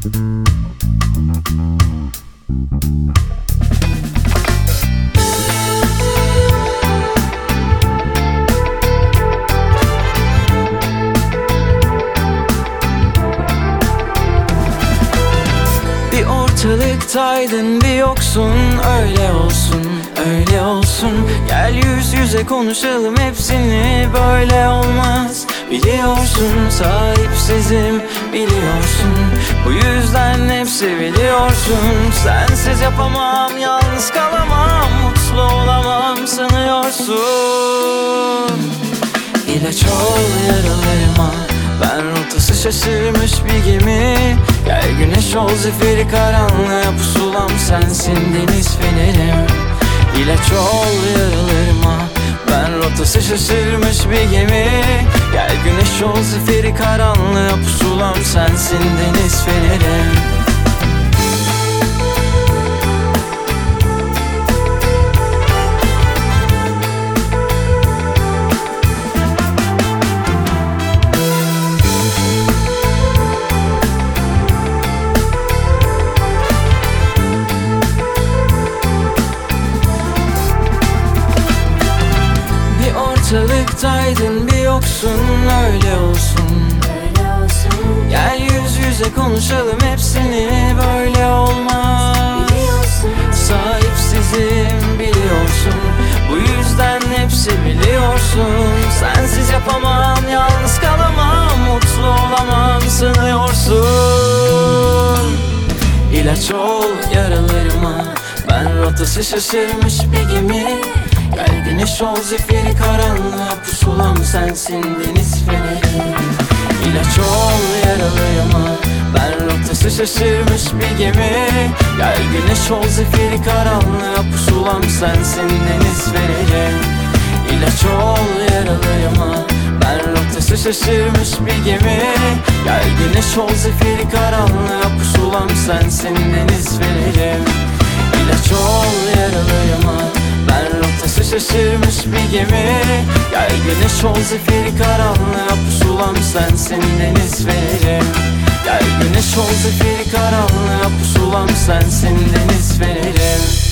Bir ortalıktaydın, bir yoksun. Öyle olsun, öyle olsun. Gel yüz yüze konuşalım, hepsini böyle olmaz. Biliyorsun sahipsizim, biliyorsun. Bu yüzden hepsi biliyorsun. Sensiz yapamam, yalnız kalamam, mutlu olamam sanıyorsun. İlaç ol yaralarıma, ben rotası şaşırmış bir gemi. Gel güneş ol zifiri karanlığa, pusulam sensin deniz fenerim. İlaç ol yaralarıma, ben rotası şaşırmış bir gemi. Gel güneş ol zifiri karanlığa, pusulam sensin deniz fenerim. Ortalıktaydın, bir yoksun. Öyle olsun, öyle olsun. Gel yüz yüze konuşalım, hepsini böyle olmaz. Biliyorsun sahipsizim, biliyorsun. Bu yüzden hepsi biliyorsun. Sensiz yapamam, yalnız kalamam, mutlu olamam sanıyorsun. İlaç ol yaralarıma, ben rotası şaşırmış bir gemi. Gel güneş ol zifiri karanlığa, pusulam sensin deniz fenerim. İlaç ol yaralarıma, ben rotası şaşırmış bir gemi. Gel güneş ol zifiri karanlığa, pusulam sensin deniz fenerim. İlaç ol yaralarıma, ben rotası şaşırmış bir gemi. Gel güneş ol zifiri karanlığa, pusulam sensin deniz fenerim. İlaç ol yaralarıma, ben rotası şaşırmış bir gemi. Gel güneş ol zifiri karanlığa, pusulam sensin deniz fenerim. Gel güneş ol zifiri karanlığa, pusulam sensin deniz fenerim.